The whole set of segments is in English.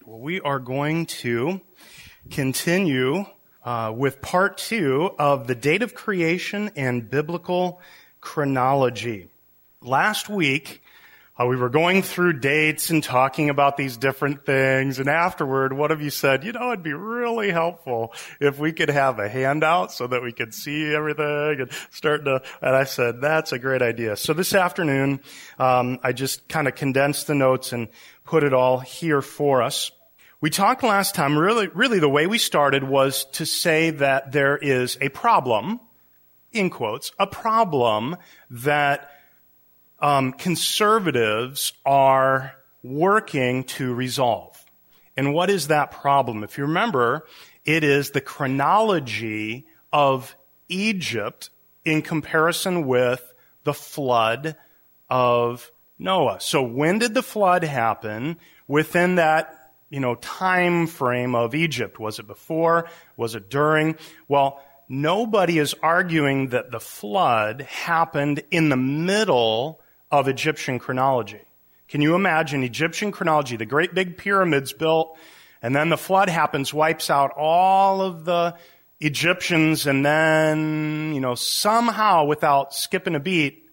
Well, we are going to continue with part 2 of the date of creation and biblical chronology. Last week, we were going through dates and talking about these different things, and afterward, one of you said, it'd be really helpful if we could have a handout so that we could see everything and I said, that's a great idea. So this afternoon, I just kind of condensed the notes and put it all here for us. We talked last time, really the way we started was to say that there is a problem, in quotes, a problem that conservatives are working to resolve. And what is that problem? If you remember, it is the chronology of Egypt in comparison with the flood of Noah. So when did the flood happen within that time frame of Egypt? Was it before? Was it during? Well, nobody is arguing that the flood happened in the middle of Egyptian chronology. Can you imagine Egyptian chronology, the great big pyramids built, and then the flood happens, wipes out all of the Egyptians, and then, somehow without skipping a beat,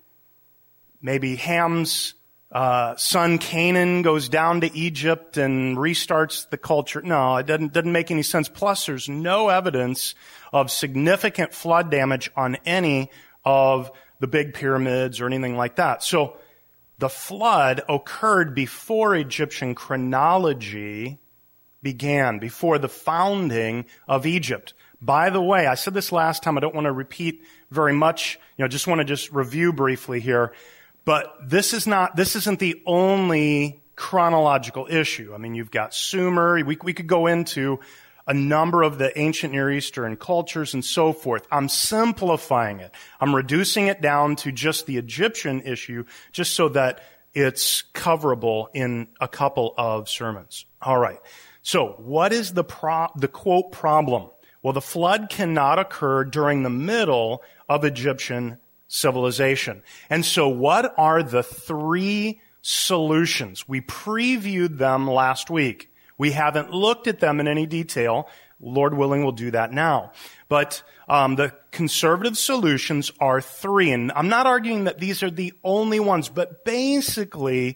maybe Ham's son Canaan goes down to Egypt and restarts the culture. No, it doesn't make any sense. Plus, there's no evidence of significant flood damage on any of the big pyramids or anything like that. So the flood occurred before Egyptian chronology began, before the founding of Egypt. By the way, I said this last time, I don't want to repeat very much, just want to review briefly here. But this isn't the only chronological issue. I mean, you've got Sumer. We could go into a number of the ancient Near Eastern cultures and so forth. I'm simplifying it. I'm reducing it down to just the Egyptian issue, just so that it's coverable in a couple of sermons. All right. So what is the quote problem? Well, the flood cannot occur during the middle of Egyptian civilization. And so what are the 3 solutions? We previewed them last week. We haven't looked at them in any detail. Lord willing, we'll do that now. But the conservative solutions are 3. And I'm not arguing that these are the only ones, but basically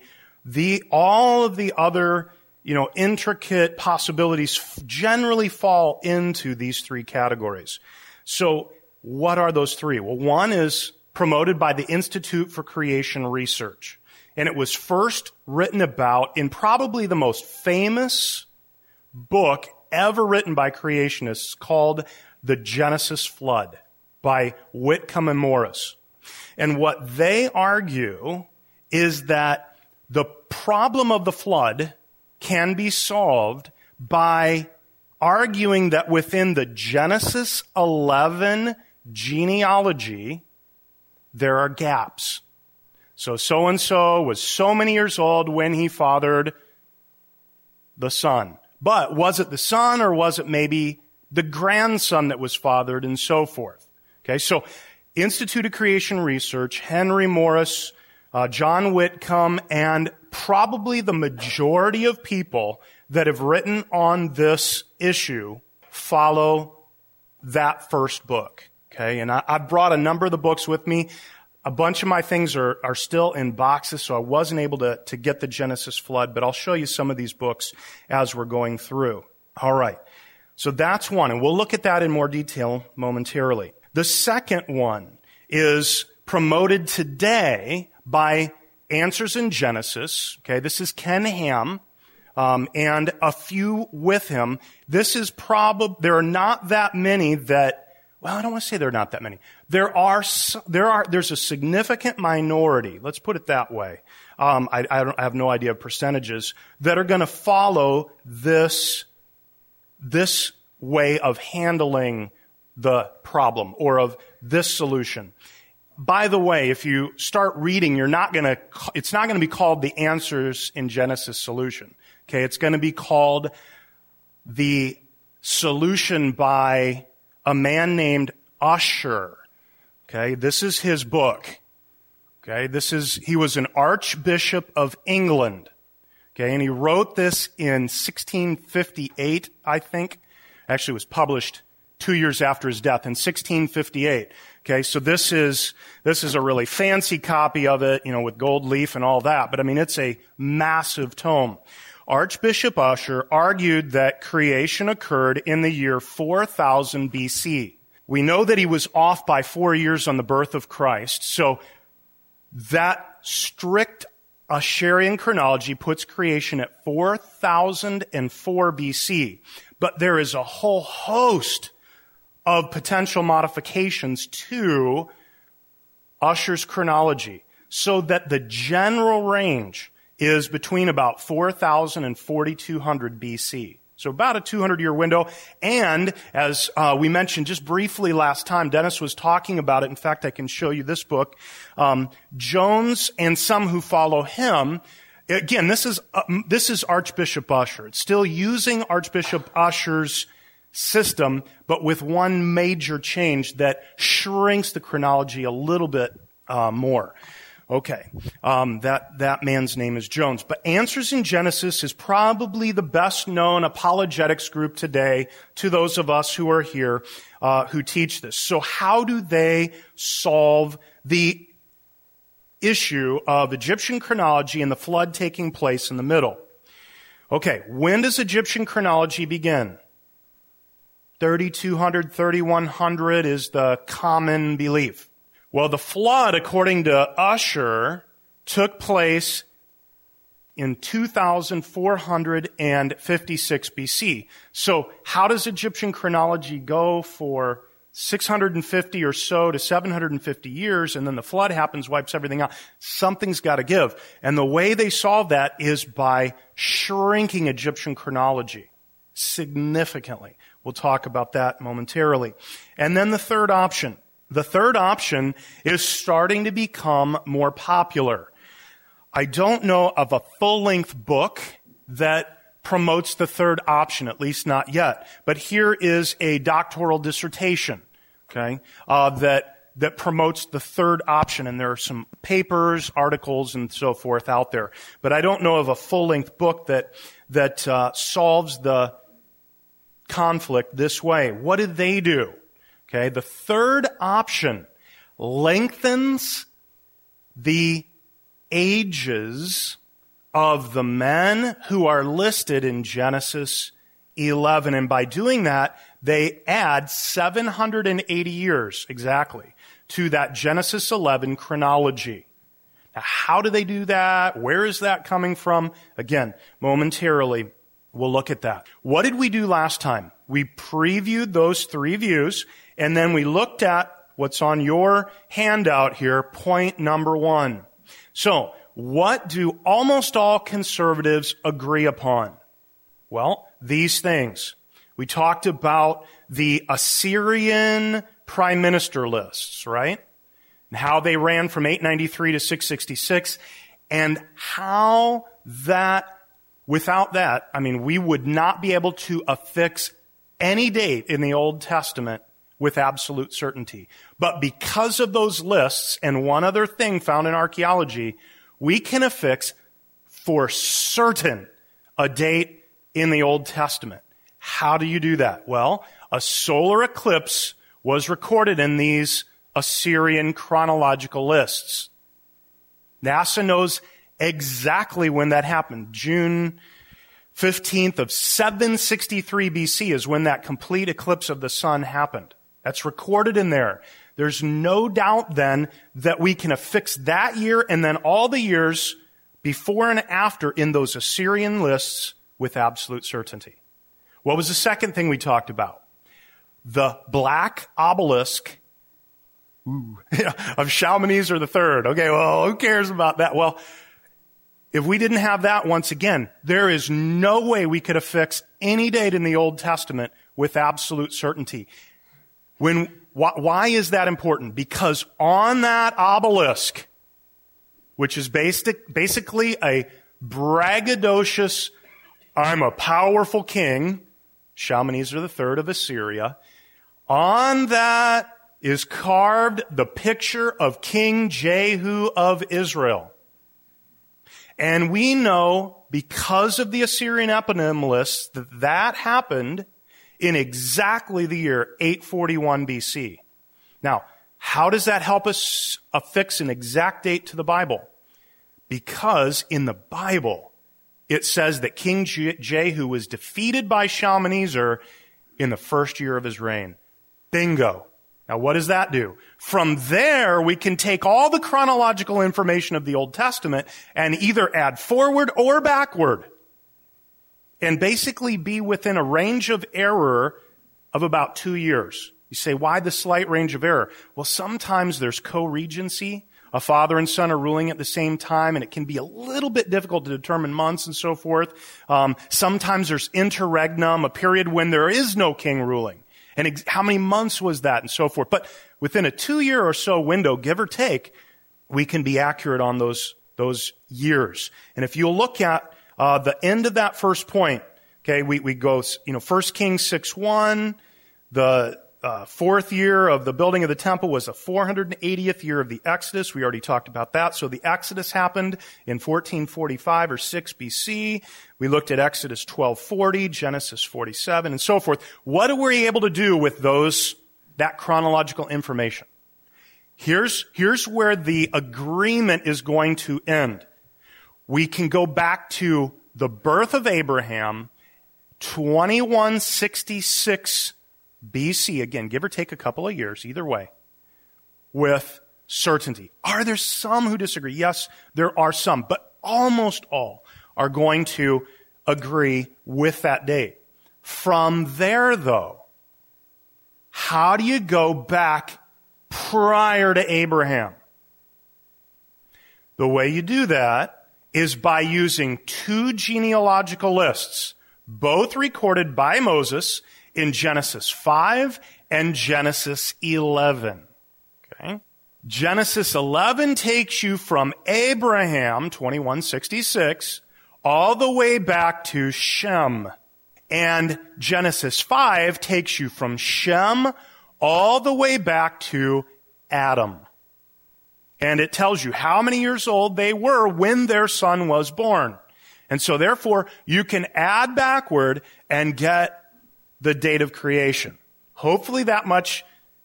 all of the other intricate possibilities generally fall into these 3 categories. So what are those 3? Well, one is promoted by the Institute for Creation Research. And it was first written about in probably the most famous book ever written by creationists called The Genesis Flood by Whitcomb and Morris. And what they argue is that the problem of the flood can be solved by arguing that within the Genesis 11 genealogy, there are gaps. So-and-so was so many years old when he fathered the son. But was it the son or was it maybe the grandson that was fathered and so forth? Okay, so Institute of Creation Research, Henry Morris, John Whitcomb, and probably the majority of people that have written on this issue follow that first book. Okay, and I brought a number of the books with me. A bunch of my things are still in boxes, so I wasn't able to get the Genesis flood, but I'll show you some of these books as we're going through. All right, so that's one, and we'll look at that in more detail momentarily. The second one is promoted today by Answers in Genesis. Okay, this is Ken Ham, and a few with him. This is there are not that many that. Well, I don't want to say there are not that many. There's a significant minority, let's put it that way. I have no idea of percentages that are going to follow this way of handling the problem or of this solution. By the way, if you start reading, it's not going to be called the Answers in Genesis solution. Okay, it's going to be called the solution by a man named Ussher. Okay, this is his book. Okay, he was an Archbishop of England. Okay, and he wrote this in 1658, I think. Actually, it was published 2 years after his death in 1658. Okay, so this is a really fancy copy of it, with gold leaf and all that. But I mean, it's a massive tome. Archbishop Ussher argued that creation occurred in the year 4000 BC. We know that he was off by 4 years on the birth of Christ. So that strict Usserian chronology puts creation at 4004 BC. But there is a whole host of potential modifications to Ussher's chronology, so that the general range is between about 4000 and 4200 BC. So about a 200-year window. And as we mentioned just briefly last time, Dennis was talking about it. In fact, I can show you this book. Jones and some who follow him. Again, this is Archbishop Ussher. It's still using Archbishop Ussher's system, but with one major change that shrinks the chronology a little bit more. Okay, that man's name is Jones. But Answers in Genesis is probably the best known apologetics group today to those of us who are here who teach this. So how do they solve the issue of Egyptian chronology and the flood taking place in the middle? Okay, when does Egyptian chronology begin? 3200, 3100 is the common belief. Well, the flood, according to Ussher, took place in 2456 BC. So how does Egyptian chronology go for 650 or so to 750 years, and then the flood happens, wipes everything out? Something's got to give. And the way they solve that is by shrinking Egyptian chronology significantly. We'll talk about that momentarily. And then the third option. The third option is starting to become more popular. I don't know of a full-length book that promotes the third option, at least not yet. But here is a doctoral dissertation, okay, that promotes the third option. And there are some papers, articles, and so forth out there. But I don't know of a full-length book that solves the conflict this way. What did they do? Okay, the third option lengthens the ages of the men who are listed in Genesis 11. And by doing that, they add 780 years exactly to that Genesis 11 chronology. Now, how do they do that? Where is that coming from? Again, momentarily, we'll look at that. What did we do last time? We previewed those three views, and then we looked at what's on your handout here, point number 1. So, what do almost all conservatives agree upon? Well, these things. We talked about the Assyrian prime minister lists, right? And how they ran from 893 to 666, and how that, without that, we would not be able to affix any date in the Old Testament with absolute certainty. But because of those lists and one other thing found in archaeology, we can affix for certain a date in the Old Testament. How do you do that? Well, a solar eclipse was recorded in these Assyrian chronological lists. NASA knows exactly when that happened. June 15th of 763 BC is when that complete eclipse of the sun happened. That's recorded in there. There's no doubt then that we can affix that year and then all the years before and after in those Assyrian lists with absolute certainty. What was the second thing we talked about? The black obelisk of Shalmaneser III. Okay, well, who cares about that? Well, if we didn't have that, once again, there is no way we could affix any date in the Old Testament with absolute certainty. Why is that important? Because on that obelisk, which is basically a braggadocious, I'm a powerful king, Shalmaneser III of Assyria, on that is carved the picture of King Jehu of Israel. And we know, because of the Assyrian eponymists, that happened in exactly the year 841 BC. Now, how does that help us affix an exact date to the Bible? Because in the Bible, it says that King Jehu was defeated by Shalmaneser in the first year of his reign. Bingo. Now, what does that do? From there, we can take all the chronological information of the Old Testament and either add forward or backward and basically be within a range of error of about 2 years. You say, why the slight range of error? Well, sometimes there's co-regency. A father and son are ruling at the same time, and it can be a little bit difficult to determine months and so forth. Sometimes there's interregnum, a period when there is no king ruling. And how many months was that and so forth. But within a 2-year or so window, give or take, we can be accurate on those years. And if you look at the end of that first point, okay, we go, 1 Kings 6:1, the fourth year of the building of the temple was the 480th year of the Exodus. We already talked about that. So the Exodus happened in 1445 or 6 BC. We looked at Exodus 12:40, Genesis 47, and so forth. What are we able to do with that chronological information? Here's where the agreement is going to end. We can go back to the birth of Abraham, 2166 BC, again, give or take a couple of years, either way, with certainty. Are there some who disagree? Yes, there are some, but almost all are going to agree with that date. From there, though, how do you go back prior to Abraham? The way you do that is by using 2 genealogical lists, both recorded by Moses in Genesis 5 and Genesis 11. Okay? Genesis 11 takes you from Abraham, 2166, all the way back to Shem. And Genesis 5 takes you from Shem all the way back to Adam. And it tells you how many years old they were when their son was born. And so therefore, you can add backward and get the date of creation. Hopefully that much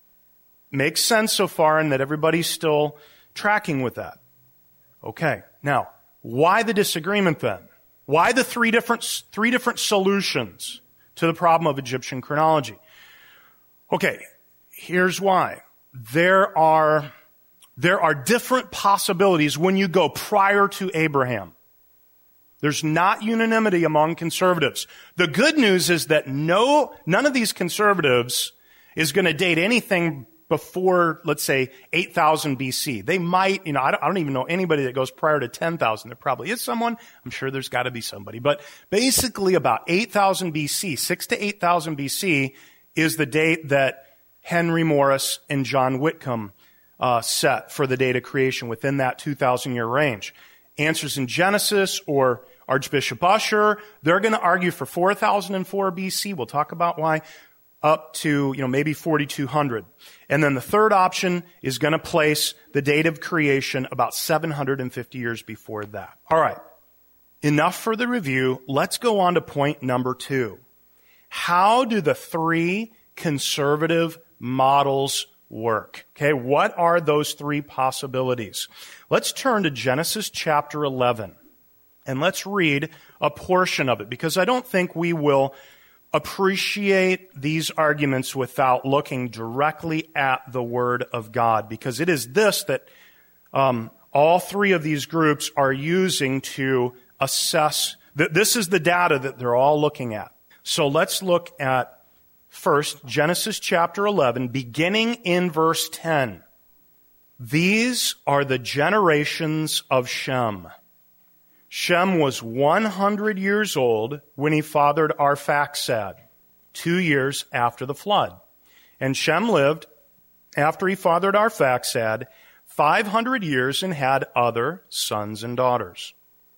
makes sense so far and that everybody's still tracking with that. Okay. Now, why the disagreement then? Why the three different solutions to the problem of Egyptian chronology? Okay. Here's why. There are different possibilities when you go prior to Abraham. There's not unanimity among conservatives. The good news is that none of these conservatives is going to date anything before, let's say, 8,000 BC. They might, I don't even know anybody that goes prior to 10,000. There probably is someone. I'm sure there's got to be somebody. But basically about 8,000 BC, 6 to 8,000 BC is the date that Henry Morris and John Whitcomb set for the date of creation within that 2,000-year range. Answers in Genesis or Archbishop Usher, they're going to argue for 4004 BC. We'll talk about why. Up to, maybe 4200. And then the third option is going to place the date of creation about 750 years before that. All right. Enough for the review. Let's go on to point number 2. How do the 3 conservative models work? Okay, what are those 3 possibilities? Let's turn to Genesis chapter 11, and let's read a portion of it, because I don't think we will appreciate these arguments without looking directly at the Word of God, because it is this that all 3 of these groups are using to assess. This is the data that they're all looking at. So let's look at first, Genesis chapter 11, beginning in verse 10. These are the generations of Shem. Shem was 100 years old when he fathered Arphaxad, 2 years after the flood. And Shem lived, after he fathered Arphaxad, 500 years and had other sons and daughters.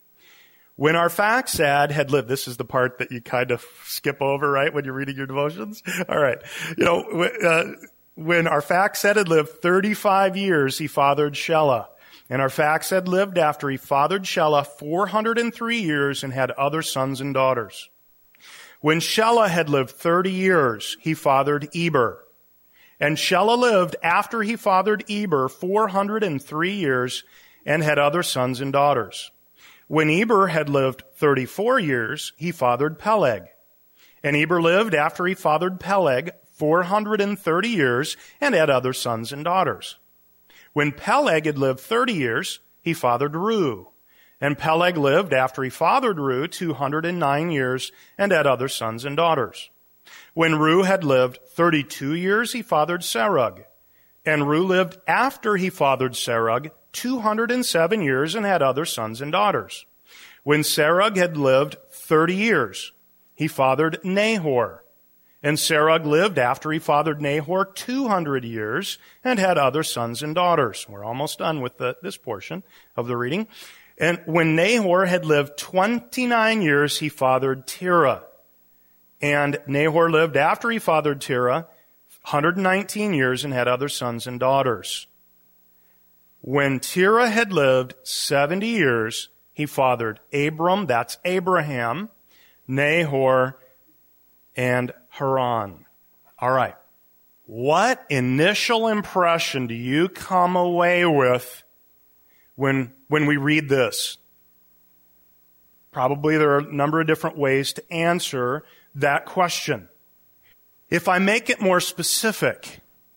When Arphaxad had lived, this is the part that you kind of skip over, right, when you're reading your devotions? All right. When Arphaxad had lived 35 years, he fathered Shelah. And Arphaxad lived after he fathered Shelah 403 years and had other sons and daughters. When Shelah had lived 30 years, he fathered Eber. And Shelah lived after he fathered Eber 403 years and had other sons and daughters. When Eber had lived 34 years, he fathered Peleg. And Eber lived after he fathered Peleg 430 years and had other sons and daughters. When Peleg had lived 30 years, he fathered Reu. And Peleg lived after he fathered Reu 209 years and had other sons and daughters. When Reu had lived 32 years, he fathered Serug. And Reu lived after he fathered Serug 207 years and had other sons and daughters. When Serug had lived 30 years, he fathered Nahor. And Serug lived after he fathered Nahor 200 years and had other sons and daughters. We're almost done with this portion of the reading. And when Nahor had lived 29 years, he fathered Terah. And Nahor lived after he fathered Terah 119 years and had other sons and daughters. When Terah had lived 70 years, he fathered Abram, that's Abraham, Nahor, and Haran. All right. What initial impression do you come away with when we read this? Probably there are a number of different ways to answer that question. If I make it more specific,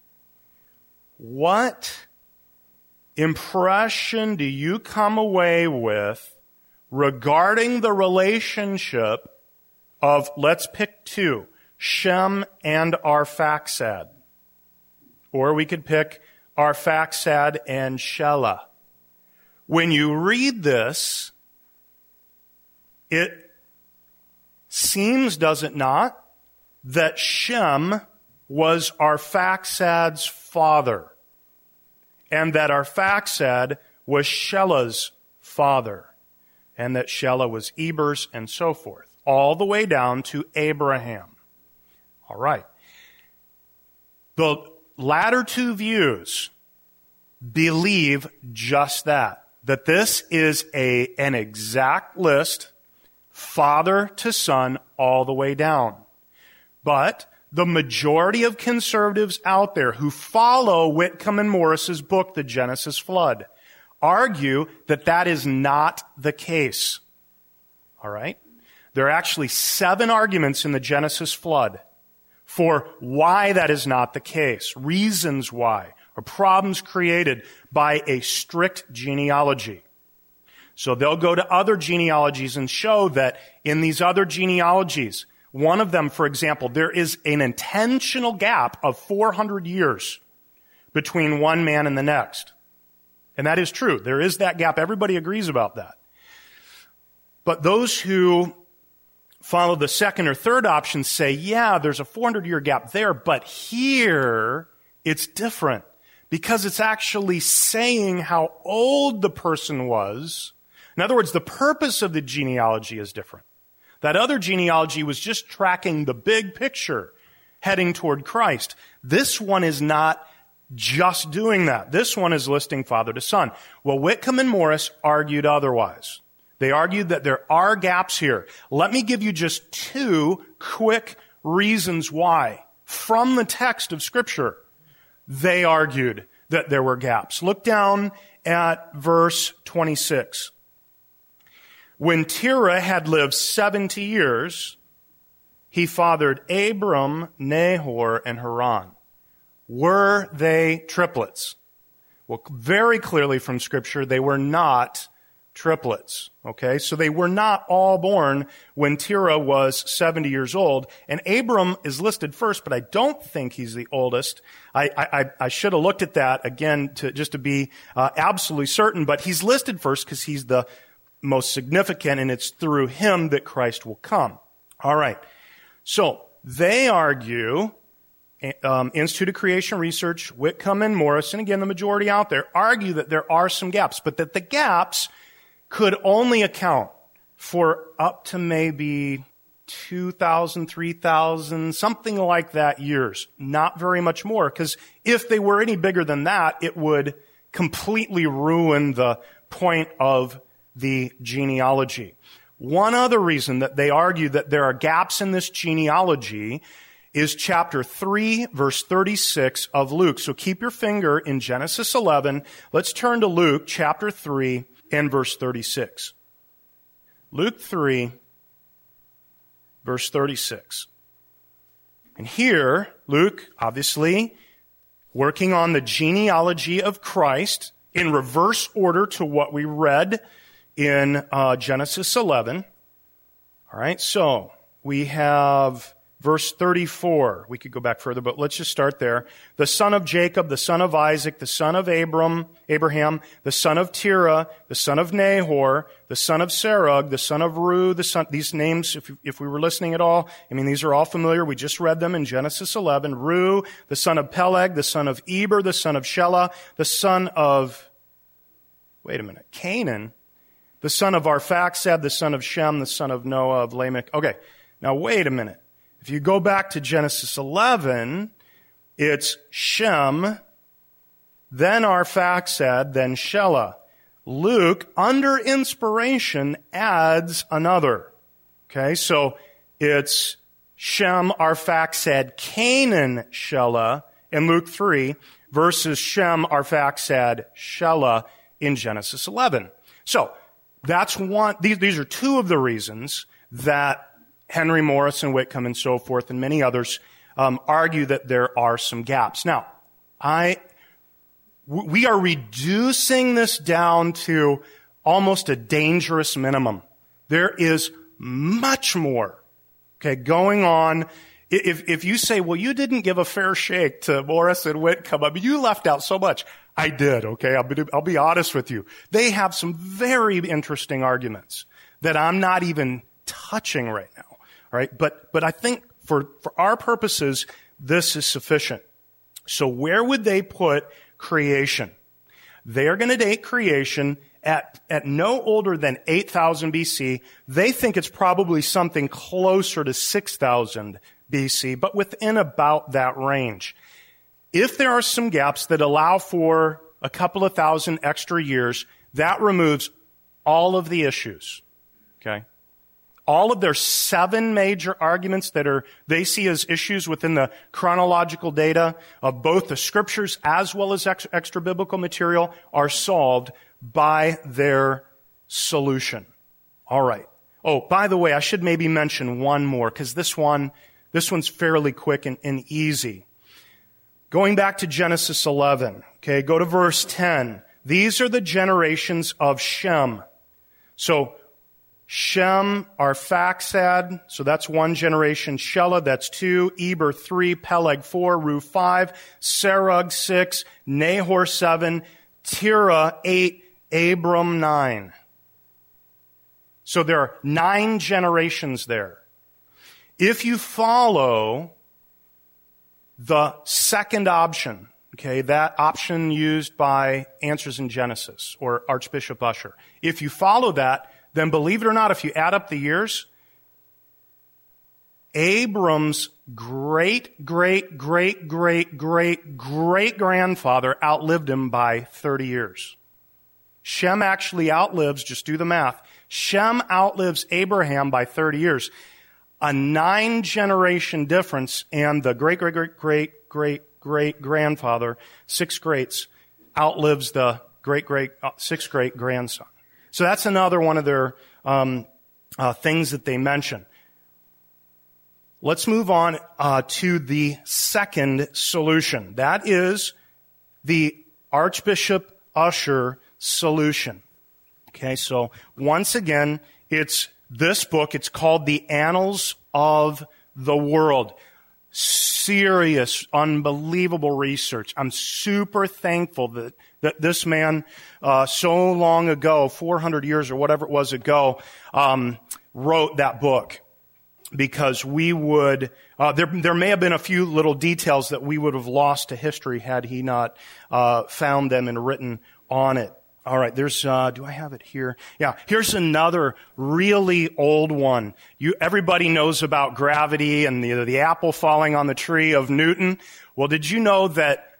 what impression do you come away with regarding the relationship of, let's pick two, Shem and Arphaxad? Or we could pick Arphaxad and Shelah. When you read this, it seems, does it not, that Shem was Arphaxad's father, and that Arphaxad was Shelah's father, and that Shelah was Eber's, and so forth, all the way down to Abraham. All right. The latter two views believe just that this is an exact list, father to son, all the way down. But the majority of conservatives out there who follow Whitcomb and Morris's book, The Genesis Flood, argue that is not the case. All right? There are actually 7 arguments in the Genesis Flood for why that is not the case, reasons why, or problems created by a strict genealogy. So they'll go to other genealogies and show that in these other genealogies, one of them, for example, there is an intentional gap of 400 years between one man and the next. And that is true. There is that gap. Everybody agrees about that. But those who follow the second or third option say, yeah, there's a 400-year gap there, but here it's different because it's actually saying how old the person was. In other words, the purpose of the genealogy is different. That other genealogy was just tracking the big picture, heading toward Christ. This one is not just doing that. This one is listing father to son. Well, Whitcomb and Morris argued otherwise. They argued that there are gaps here. Let me give you just 2 quick reasons why. From the text of Scripture, they argued that there were gaps. Look down at verse 26. When Terah had lived 70 years, he fathered Abram, Nahor, and Haran. Were they triplets? Well, very clearly from Scripture, they were not triplets. Okay, so they were not all born when Terah was 70 years old. And Abram is listed first, but I don't think he's the oldest. I should have looked at that again just to be absolutely certain, but he's listed first because he's the most significant, and it's through him that Christ will come. All right. So they argue, Institute of Creation Research, Whitcomb and Morris, and again, the majority out there, argue that there are some gaps, but that the gaps could only account for up to maybe 2,000, 3,000, something like that years. Not very much more, because if they were any bigger than that, it would completely ruin the point of the genealogy. One other reason that they argue that there are gaps in this genealogy is chapter 3, verse 36 of Luke. So keep your finger in Genesis 11. Let's turn to Luke chapter 3 and verse 36. Luke 3, verse 36. And here, Luke, obviously, working on the genealogy of Christ in reverse order to what we read in Genesis 11. All right, so we have verse 34. We could go back further, but let's just start there. The son of Jacob, the son of Isaac, the son of Abraham, the son of Terah, the son of Nahor, the son of Serug, the son of Ru, these names, if we were listening at all, I mean, these are all familiar. We just read them in Genesis 11. Ru, the son of Peleg, the son of Eber, the son of Shelah, the son of, Canaan, the son of Arphaxad, the son of Shem, the son of Noah, of Lamech. Okay, now wait a minute. If you go back to Genesis 11, it's Shem, then Arphaxad, then Shelah. Luke, under inspiration, adds another. Okay, so it's Shem, Arphaxad, Canaan, Shelah in Luke 3 versus Shem, Arphaxad, Shelah in Genesis 11. So that's one. These are two of the reasons that Henry Morris and Whitcomb and so forth and many others argue that there are some gaps. Now, we are reducing this down to almost a dangerous minimum. There is much more, going on. If you say, well, you didn't give a fair shake to Morris and Whitcomb, I mean, you left out so much. I did, I'll be honest with you. They have some very interesting arguments that I'm not even touching right now. All right, but I think for our purposes, this is sufficient. So where would they put creation? They're going to date creation at no older than 8,000 BC. They think it's probably something closer to 6,000 BC, but within about that range. If there are some gaps that allow for a couple of thousand extra years, that removes all of the issues. Okay? All of their 7 major arguments that they see as issues within the chronological data of both the scriptures as well as extra biblical material are solved by their solution. All right. Oh, by the way, I should maybe mention one more because this one's fairly quick and easy. Going back to Genesis 11, go to verse 10. These are the generations of Shem. So Shem, Arphaxad, so that's one generation. Shelah, that's 2. Eber, 3. Peleg, 4. Ru, 5. Serug, 6. Nahor, 7. Terah, 8. Abram, 9. So there are 9 generations there. If you follow the second option, that option used by Answers in Genesis or Archbishop Usher, if you follow that, then believe it or not, if you add up the years, Abram's great-great-great-great-great-great-grandfather outlived him by 30 years. Shem actually outlives, just do the math, Shem outlives Abraham by 30 years. A 9-generation difference, and the great-great-great-great-great-grandfather, 6 greats, outlives the great-great-6-great-grandson. So that's another one of their things that they mention. Let's move on to the second solution. That is the Archbishop Usher solution. So once again, it's this book. It's called The Annals of the World. Serious, unbelievable research. I'm super thankful that this man, so long ago, 400 years or whatever it was ago, wrote that book. Because we would, there may have been a few little details that we would have lost to history had he not found them and written on it. All right, there's, do I have it here? Yeah, here's another really old one. Everybody knows about gravity and the apple falling on the tree of Newton. Well, did you know that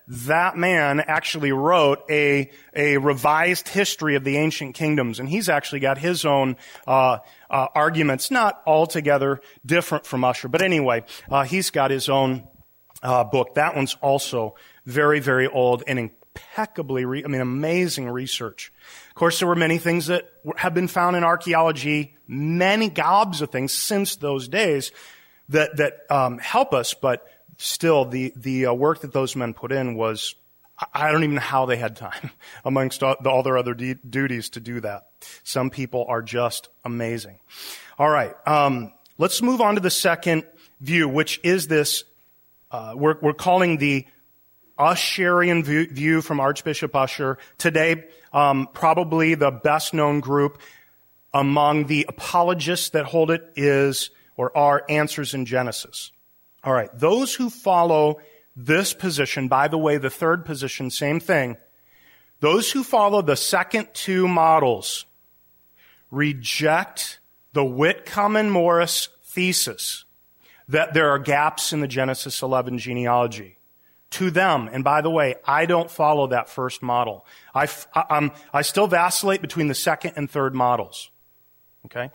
that man actually wrote a revised history of the ancient kingdoms, and he's actually got his own arguments, not altogether different from Ussher. But anyway, he's got his own book. That one's also very, very old and impeccably, amazing research. Of course, there were many things that have been found in archaeology, many gobs of things since those days that help us, but still the work that those men put in was, I don't even know how they had time amongst all their other duties to do that. Some people are just amazing. All right, let's move on to the second view, which is this, we're calling the Usherian view from Archbishop Ussher. Today, probably the best known group among the apologists that hold it is, or are, Answers in Genesis. All right, those who follow this position, by the way, the third position, same thing. Those who follow the second two models reject the Whitcomb and Morris thesis that there are gaps in the Genesis 11 genealogy. To them, and by the way, I don't follow that first model. I still vacillate between the second and third models. Okay,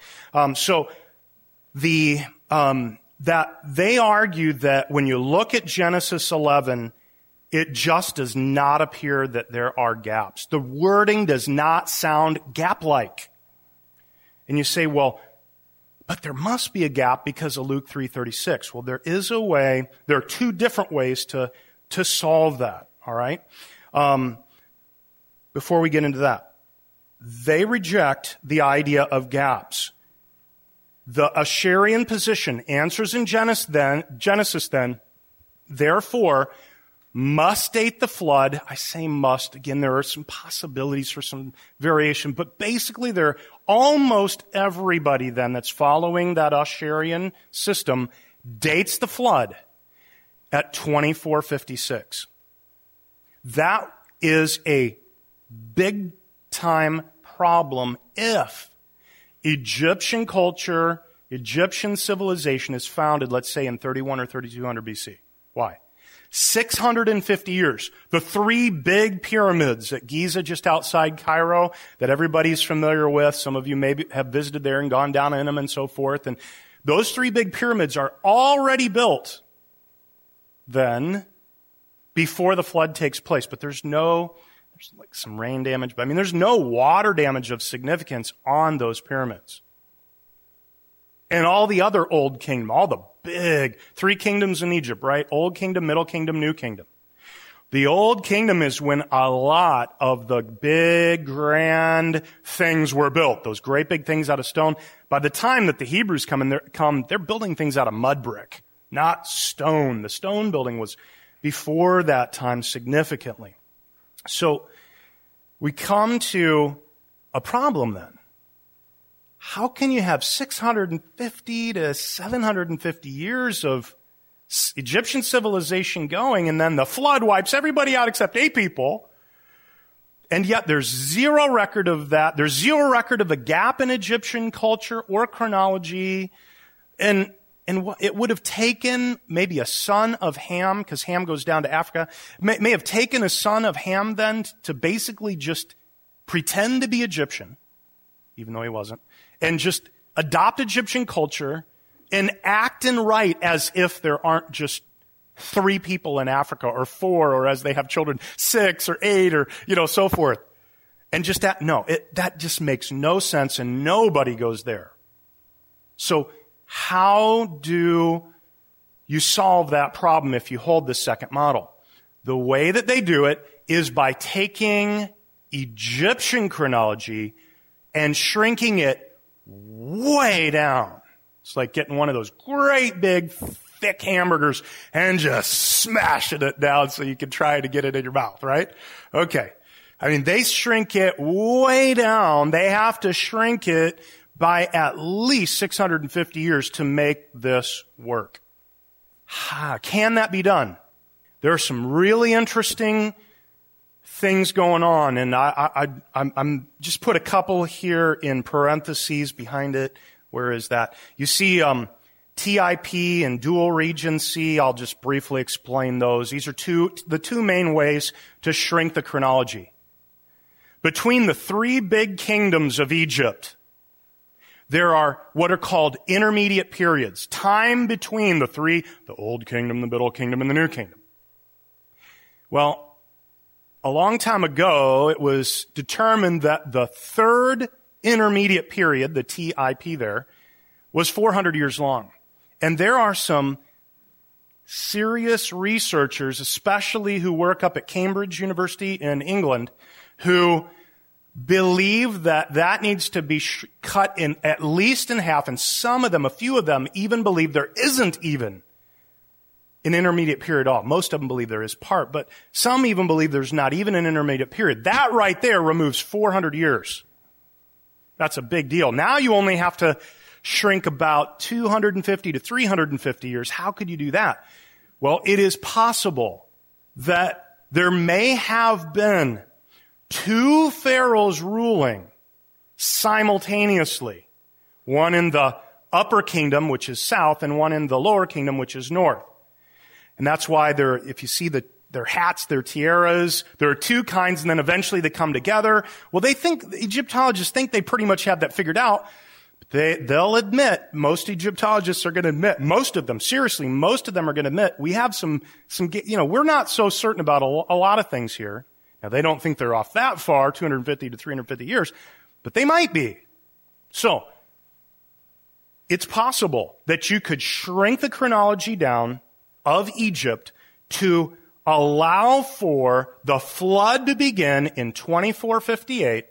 that they argue that when you look at Genesis 11, it just does not appear that there are gaps. The wording does not sound gap-like. And you say, well, but there must be a gap because of Luke 3:36. Well, there is a way. There are two different ways to solve that, all right? Before we get into that, they reject the idea of gaps. The Usherian position, Answers in Genesis then, therefore, must date the flood. I say must. Again, there are some possibilities for some variation, but basically almost everybody then that's following that Usherian system dates the flood at 2456. That is a big-time problem if Egyptian culture, Egyptian civilization is founded, let's say, in 31 or 3200 BC. Why? 650 years. The three big pyramids at Giza just outside Cairo that everybody's familiar with. Some of you maybe have visited there and gone down in them and so forth. And those three big pyramids are already built then before the flood takes place. But there's like some rain damage, but there's no water damage of significance on those pyramids. And all the other Old Kingdom, all the big three kingdoms in Egypt, right? Old Kingdom, Middle Kingdom, New Kingdom. The Old Kingdom is when a lot of the big, grand things were built. Those great big things out of stone. By the time that the Hebrews come, they're building things out of mud brick, not stone. The stone building was before that time significantly. So we come to a problem then. How can you have 650 to 750 years of Egyptian civilization going, and then the flood wipes everybody out except 8 people, and yet there's zero record of that. There's zero record of a gap in Egyptian culture or chronology, and it would have taken maybe a son of Ham, because Ham goes down to Africa, may have taken a son of Ham then to basically just pretend to be Egyptian, even though he wasn't, and just adopt Egyptian culture and act and write as if there aren't just 3 people in Africa, or 4, or as they have children, 6 or 8, or, so forth. And just that, that just makes no sense, and nobody goes there. So how do you solve that problem if you hold the second model? The way that they do it is by taking Egyptian chronology and shrinking it way down. It's like getting one of those great big thick hamburgers and just smashing it down so you can try to get it in your mouth, right? Okay. They shrink it way down. They have to shrink it by at least 650 years to make this work. Can that be done? There are some really interesting things going on, and I'm just put a couple here in parentheses behind it. Where is that? You see, TIP and dual regency. I'll just briefly explain those. These are the two main ways to shrink the chronology. Between the three big kingdoms of Egypt, there are what are called intermediate periods, time between the three, the Old Kingdom, the Middle Kingdom, and the New Kingdom. Well, a long time ago, it was determined that the third intermediate period, the TIP there, was 400 years long. And there are some serious researchers, especially who work up at Cambridge University in England, who believe that that needs to be cut in at least in half, and some of them, a few of them, even believe there isn't even an intermediate period at all. Most of them believe there is part, but some even believe there's not even an intermediate period. That right there removes 400 years. That's a big deal. Now you only have to shrink about 250 to 350 years. How could you do that? Well, it is possible that there may have been two pharaohs ruling simultaneously, one in the upper kingdom, which is south, and one in the lower kingdom, which is north. And that's why if you see their hats, their tiaras, there are two kinds, and then eventually they come together. Well, Egyptologists think they pretty much have that figured out. They'll admit, most Egyptologists are going to admit, most of them are going to admit, we have some, we're not so certain about a lot of things here. Now, they don't think they're off that far, 250 to 350 years, but they might be. So, it's possible that you could shrink the chronology down of Egypt to allow for the flood to begin in 2458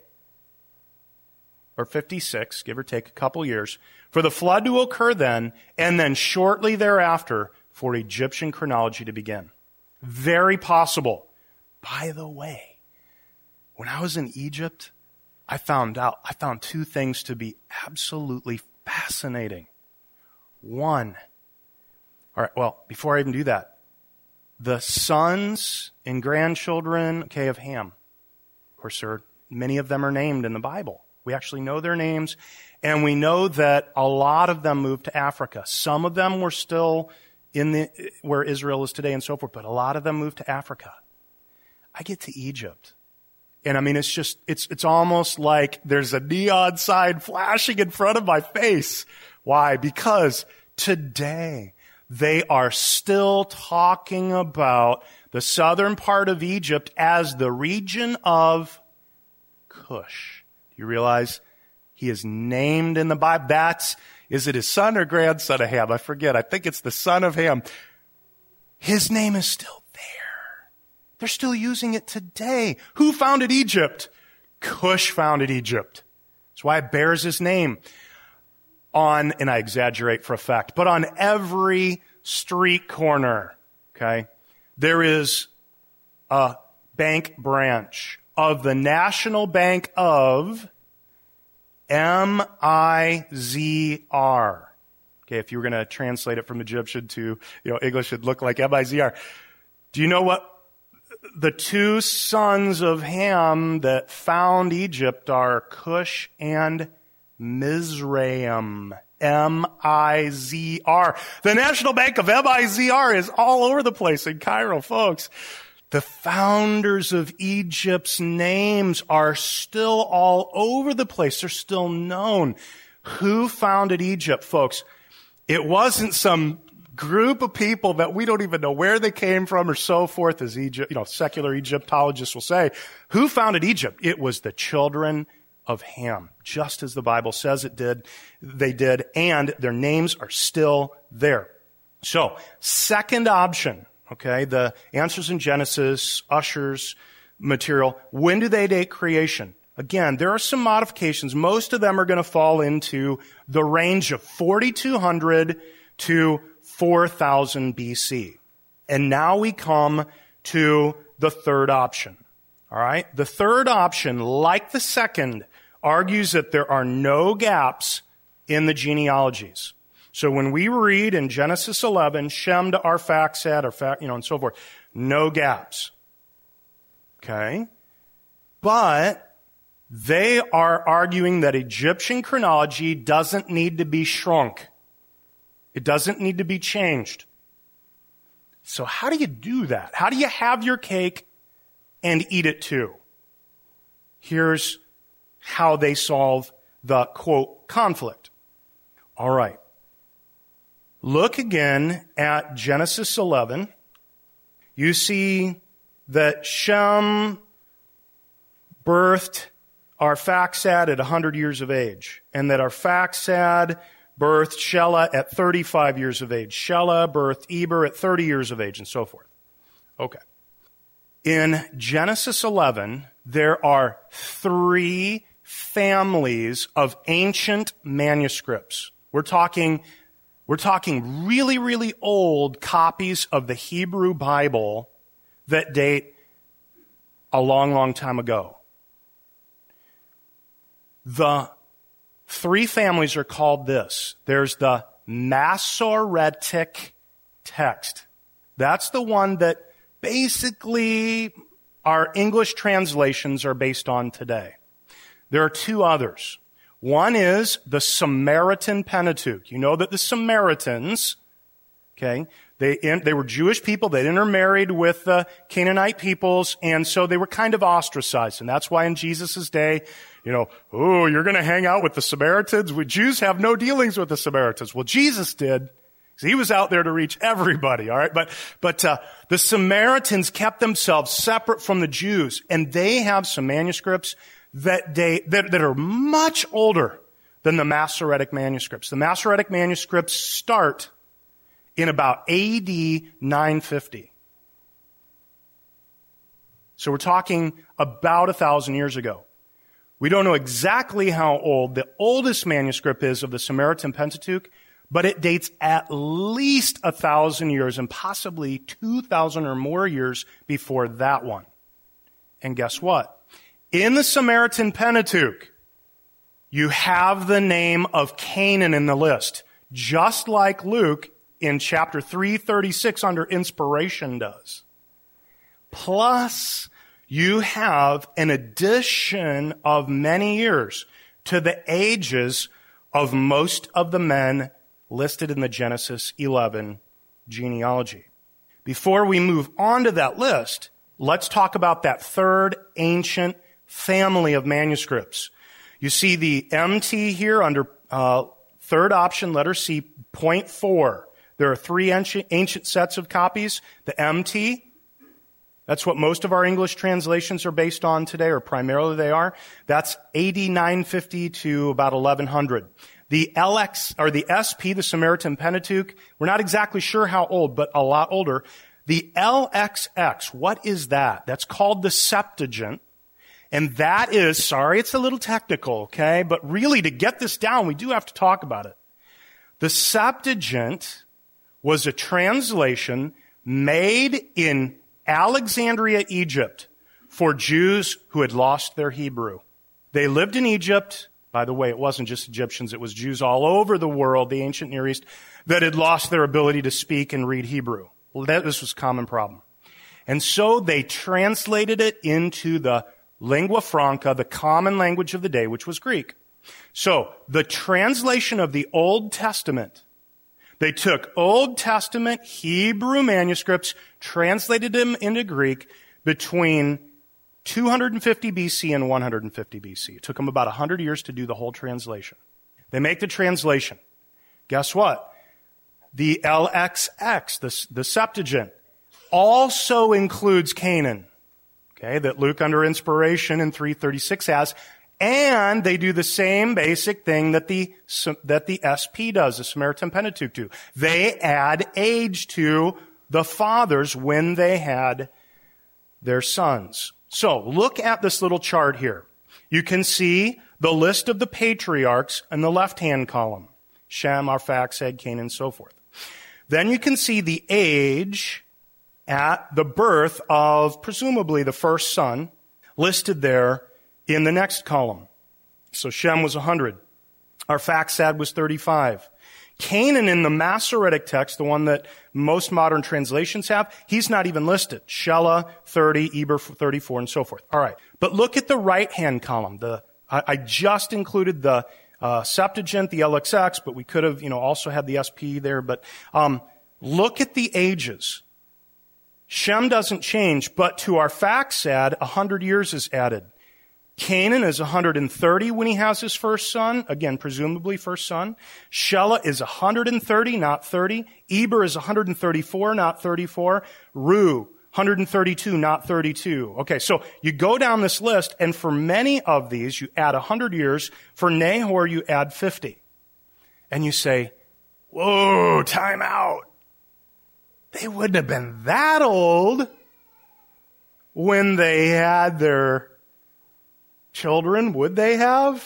or 56, give or take a couple years, for the flood to occur then, and then shortly thereafter for Egyptian chronology to begin. Very possible. By the way, when I was in Egypt, I found two things to be absolutely fascinating. One, all right, well, before I even do that, the sons and grandchildren, of Ham, of course, many of them are named in the Bible. We actually know their names, and we know that a lot of them moved to Africa. Some of them were still where Israel is today and so forth, but a lot of them moved to Africa. I get to Egypt, and I mean, it's almost like there's a neon sign flashing in front of my face. Why? Because today they are still talking about the southern part of Egypt as the region of Cush. You realize he is named in the Bible. Is it his son or grandson of Ham? I forget. I think it's the son of Ham. His name is still there. They're still using it today. Who founded Egypt? Cush founded Egypt. That's why it bears his name and I exaggerate for effect, but on every street corner, there is a bank branch of the National Bank of M-I-Z-R. If you were going to translate it from Egyptian to English, it'd look like M-I-Z-R. Do you know what the two sons of Ham that found Egypt are? Cush and Mizraim. M-I-Z-R. The National Bank of M-I-Z-R is all over the place in Cairo, folks. The founders of Egypt's names are still all over the place. They're still known. Who founded Egypt, folks? It wasn't some group of people that we don't even know where they came from or so forth, as secular Egyptologists will say. Who founded Egypt? It was the children of Ham, just as the Bible says they did, and their names are still there. So, second option. The answers in Genesis, Ussher's material. When do they date creation? Again, there are some modifications. Most of them are going to fall into the range of 4200 to 4000 BC. And now we come to the third option. All right? The third option, like the second, argues that there are no gaps in the genealogies. So when we read in Genesis 11, Shem to Arphaxad, and so forth, no gaps. But they are arguing that Egyptian chronology doesn't need to be shrunk. It doesn't need to be changed. So how do you do that? How do you have your cake and eat it too? Here's how they solve the, quote, conflict. All right. Look again at Genesis 11. You see that Shem birthed Arphaxad at 100 years of age, and that Arphaxad birthed Shelah at 35 years of age. Shelah birthed Eber at 30 years of age, and so forth. Okay. In Genesis 11, there are 3 families of ancient manuscripts. We're talking really, really old copies of the Hebrew Bible that date a long, long time ago. The 3 families are called this. There's the Masoretic text. That's the one that basically our English translations are based on today. There are 2 others. One is the Samaritan Pentateuch. You know that the Samaritans, okay, they were Jewish people. They intermarried with the Canaanite peoples, and so they were kind of ostracized. And that's why in Jesus' day, oh, you're going to hang out with the Samaritans? Jews have no dealings with the Samaritans. Well, Jesus did. He was out there to reach everybody, all right? But the Samaritans kept themselves separate from the Jews, and they have some manuscripts that are much older than the Masoretic manuscripts. The Masoretic manuscripts start in about AD 950. So we're talking about 1,000 years ago. We don't know exactly how old the oldest manuscript is of the Samaritan Pentateuch, but it dates at least 1,000 years and possibly 2,000 or more years before that one. And guess what? In the Samaritan Pentateuch, you have the name of Canaan in the list, just like Luke in chapter 336 under inspiration does. Plus, you have an addition of many years to the ages of most of the men listed in the Genesis 11 genealogy. Before we move on to that list, let's talk about that third ancient family of manuscripts. You see the MT here under third option, letter C, point 4. There are 3 ancient sets of copies. The MT, that's what most of our English translations are based on today, or primarily they are. That's AD 950 to about 1100. The LX, or the SP, the Samaritan Pentateuch, we're not exactly sure how old, but a lot older. The LXX, what is that? That's called the Septuagint. And that is, sorry, it's a little technical, okay? But really, to get this down, we do have to talk about it. The Septuagint was a translation made in Alexandria, Egypt, for Jews who had lost their Hebrew. They lived in Egypt. By the way, it wasn't just Egyptians, it was Jews all over the world, the ancient Near East, that had lost their ability to speak and read Hebrew. Well, this was a common problem. And so they translated it into the lingua franca, the common language of the day, which was Greek. So the translation of the Old Testament, they took Old Testament Hebrew manuscripts, translated them into Greek between 250 BC and 150 BC. It took them about 100 years to do the whole translation. They make the translation. Guess what? The LXX, the Septuagint, also includes Canaan, okay, that Luke under inspiration in 336 has, and they do the same basic thing that the SP does, the Samaritan Pentateuch do. They add age to the fathers when they had their sons. So look at this little chart here. You can see the list of the patriarchs in the left-hand column. Shem, Arphaxad, Canaan, and so forth. Then you can see the age at the birth of presumably the first son listed there in the next column. So Shem was 100. Arphaxad was 35. Canaan in the Masoretic text, the one that most modern translations have, he's not even listed. Shelah, 30, Eber, 34, and so forth. All right. But look at the right-hand column. I just included the Septuagint, the LXX, but we could have, also had the SP there. But look at the ages. Shem doesn't change, but to our facts add, 100 years is added. Canaan is 130 when he has his first son. Again, presumably first son. Shelah is 130, not 30. Eber is 134, not 34. Ru, 132, not 32. Okay, so you go down this list, and for many of these, you add 100 years. For Nahor, you add 50. And you say, whoa, time out. They wouldn't have been that old when they had their children, would they have?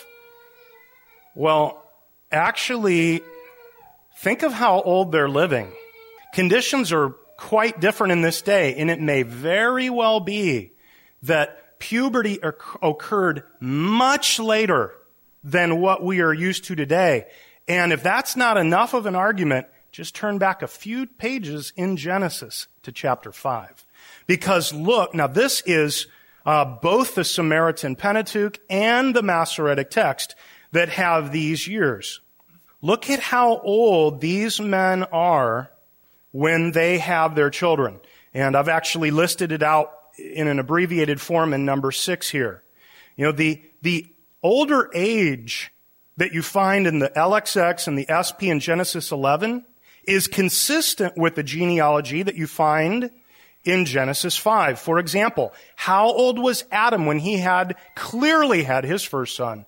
Well, actually, think of how old they're living. Conditions are quite different in this day, and it may very well be that puberty occurred much later than what we are used to today. And if that's not enough of an argument, just turn back a few pages in Genesis to chapter 5. Because look, now this is both the Samaritan Pentateuch and the Masoretic text that have these years. Look at how old these men are when they have their children. And I've actually listed it out in an abbreviated form in number 6 here. The older age that you find in the LXX and the SP in Genesis 11 is consistent with the genealogy that you find in Genesis 5. For example, how old was Adam when he clearly had his first son?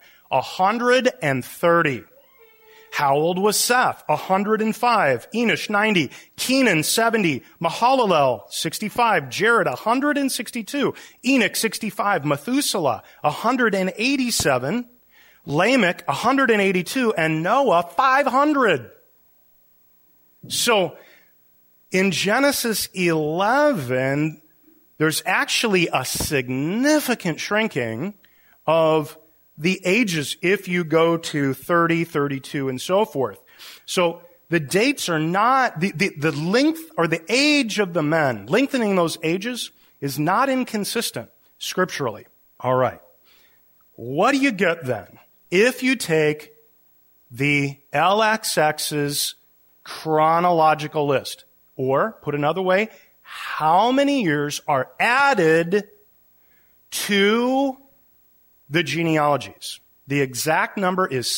130. How old was Seth? 105. Enosh, 90. Kenan, 70. Mahalalel, 65. Jared, 162. Enoch, 65. Methuselah, 187. Lamech, 182. And Noah, 500. So, in Genesis 11, there's actually a significant shrinking of the ages if you go to 30, 32, and so forth. So the dates are not, the length or the age of the men, lengthening those ages is not inconsistent scripturally. All right. What do you get then if you take the LXX's chronological list? Or, put another way, how many years are added to the genealogies? The exact number is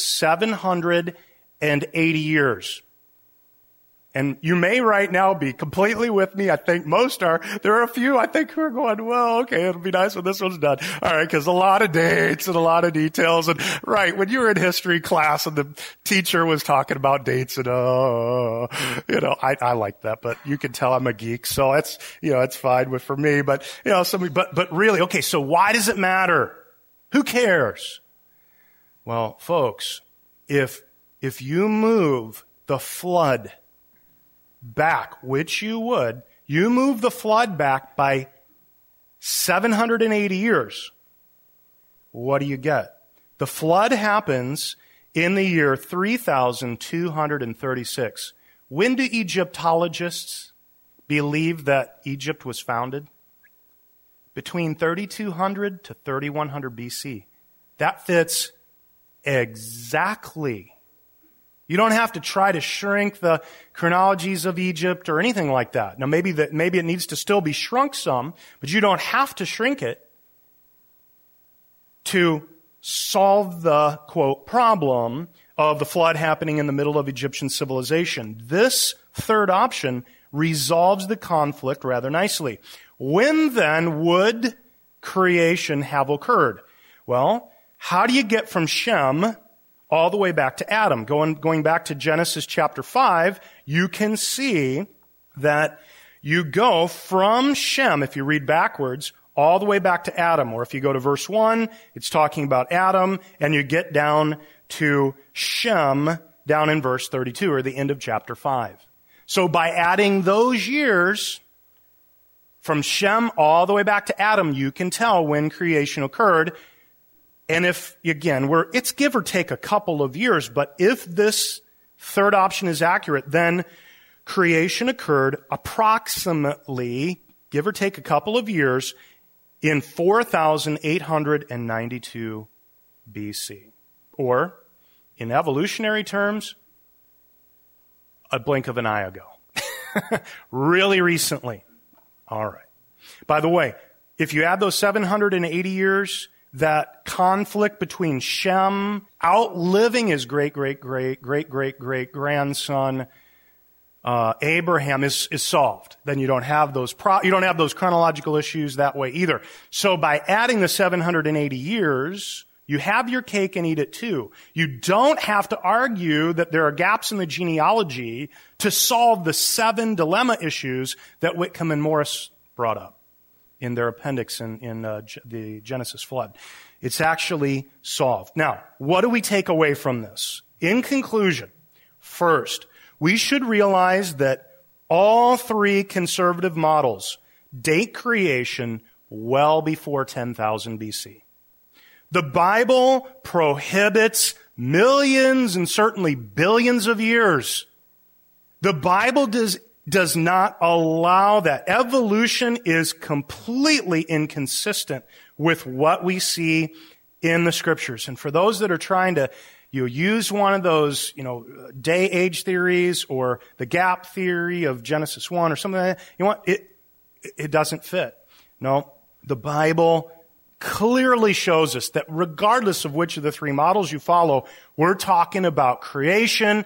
780 years. And you may right now be completely with me. I think most are. There are a few, I think, who are going, well, okay, it'll be nice when this one's done. All right, because a lot of dates and a lot of details. And right, when you were in history class and the teacher was talking about dates and, I like that, but you can tell I'm a geek. So it's fine for me. But, but really, okay, so why does it matter? Who cares? Well, folks, if you move the flood back, which you would, you move the flood back by 780 years. What do you get? The flood happens in the year 3236. When do Egyptologists believe that Egypt was founded? Between 3200 to 3100 BC. That fits exactly. You don't have to try to shrink the chronologies of Egypt or anything like that. Now, maybe it needs to still be shrunk some, but you don't have to shrink it to solve the, quote, problem of the flood happening in the middle of Egyptian civilization. This third option resolves the conflict rather nicely. When then would creation have occurred? Well, how do you get from Shem all the way back to Adam? Going back to Genesis chapter 5, you can see that you go from Shem, if you read backwards, all the way back to Adam. Or if you go to verse 1, it's talking about Adam, and you get down to Shem down in verse 32, or the end of chapter 5. So by adding those years from Shem all the way back to Adam, you can tell when creation occurred. And if, again, it's give or take a couple of years, but if this third option is accurate, then creation occurred approximately, give or take a couple of years, in 4892 BC. Or, in evolutionary terms, a blink of an eye ago. Really recently. All right. By the way, if you add those 780 years, that conflict between Shem outliving his great-great-great-great-great-great-grandson Abraham is solved. Then you don't have those chronological issues that way either. So by adding the 780 years, you have your cake and eat it too. You don't have to argue that there are gaps in the genealogy to solve the 7 dilemma issues that Whitcomb and Morris brought up in their appendix in the Genesis flood. It's actually solved. Now, what do we take away from this? In conclusion, first, we should realize that all 3 conservative models date creation well before 10,000 BC. The Bible prohibits millions and certainly billions of years. The Bible does not allow that. Evolution is completely inconsistent with what we see in the Scriptures. And for those that are trying to use one of those, day-age theories or the gap theory of Genesis 1 or something like that, it doesn't fit. No, the Bible clearly shows us that regardless of which of the 3 models you follow, we're talking about creation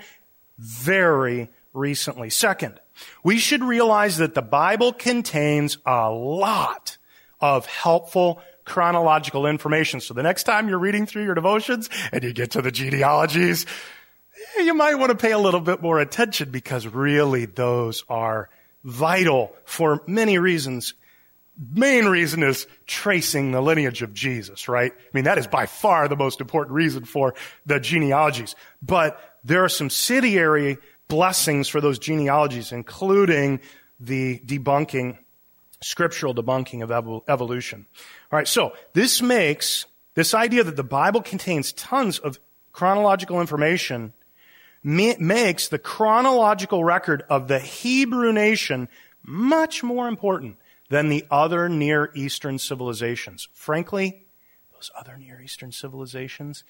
very recently. Second, we should realize that the Bible contains a lot of helpful chronological information. So the next time you're reading through your devotions and you get to the genealogies, you might want to pay a little bit more attention because really those are vital for many reasons. Main reason is tracing the lineage of Jesus, right? I mean, that is by far the most important reason for the genealogies. But there are some subsidiary blessings for those genealogies, including the scriptural debunking of evolution. All right, so this makes this idea that the Bible contains tons of chronological information makes the chronological record of the Hebrew nation much more important than the other Near Eastern civilizations. Frankly, those other Near Eastern civilizations,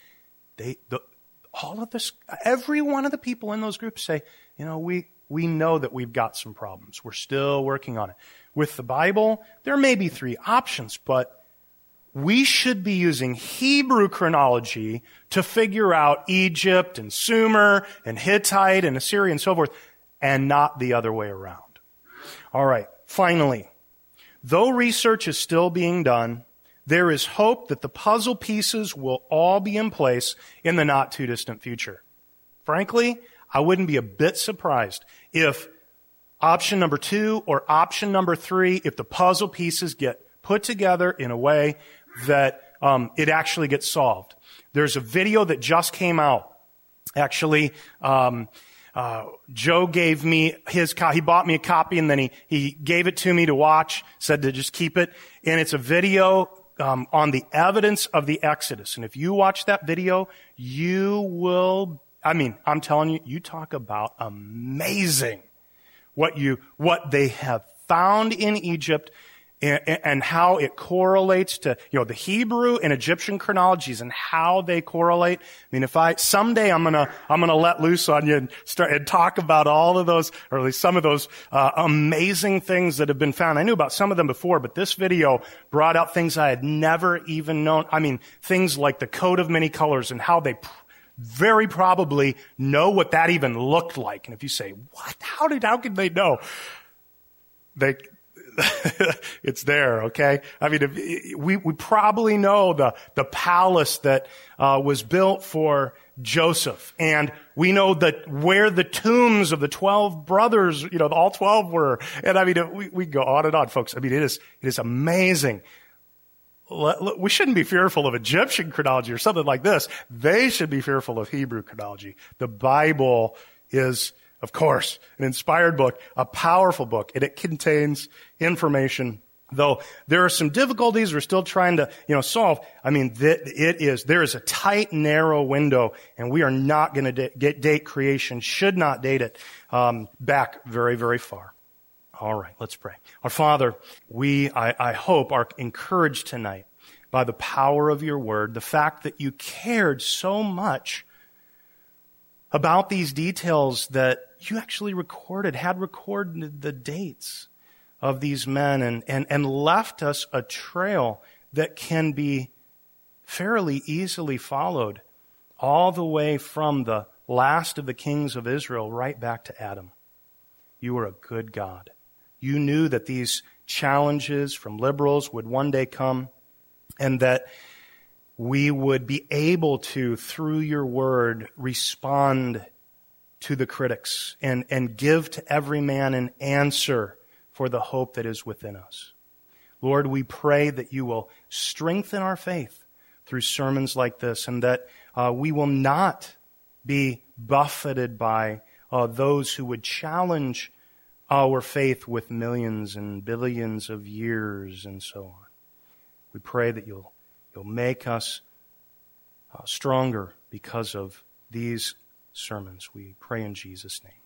every one of the people in those groups say, we know that we've got some problems. We're still working on it. With the Bible, there may be 3 options, but we should be using Hebrew chronology to figure out Egypt and Sumer and Hittite and Assyria and so forth, and not the other way around. All right, finally, though research is still being done, there is hope that the puzzle pieces will all be in place in the not too distant future. Frankly, I wouldn't be a bit surprised if option number 2 or option number 3, if the puzzle pieces get put together in a way that it actually gets solved. There's a video that just came out. Actually, Joe gave me he bought me a copy and then he gave it to me to watch, said to just keep it. And it's a video on the evidence of the Exodus. And if you watch that video, I'm telling you, you talk about amazing what they have found in Egypt and how it correlates to, the Hebrew and Egyptian chronologies and how they correlate. I mean, someday I'm gonna let loose on you and start and talk about all of those, or at least some of those, amazing things that have been found. I knew about some of them before, but this video brought out things I had never even known. I mean, things like the coat of many colors and how they very probably know what that even looked like. And if you say, what? How could they know? It's there, okay? I mean, we probably know the palace that was built for Joseph, and we know that where the tombs of the 12 brothers, all 12 were. And I mean, we go on and on, folks. I mean, it is amazing. We shouldn't be fearful of Egyptian chronology or something like this. They should be fearful of Hebrew chronology. The Bible is, of course, an inspired book, a powerful book, and it contains information. Though there are some difficulties we're still trying to, solve. I mean, there is a tight, narrow window, and we are not going to date creation, should not date it back very, very far. All right, let's pray. Our Father, I hope, are encouraged tonight by the power of your word, the fact that you cared so much about these details that you actually had recorded the dates of these men and left us a trail that can be fairly easily followed all the way from the last of the kings of Israel right back to Adam. You are a good God. You knew that these challenges from liberals would one day come, and that we would be able to, through your word, respond to the critics and give to every man an answer for the hope that is within us. Lord, we pray that you will strengthen our faith through sermons like this, and that we will not be buffeted by those who would challenge our faith with millions and billions of years and so on. We pray that you'll make us stronger because of these sermons. We pray in Jesus' name.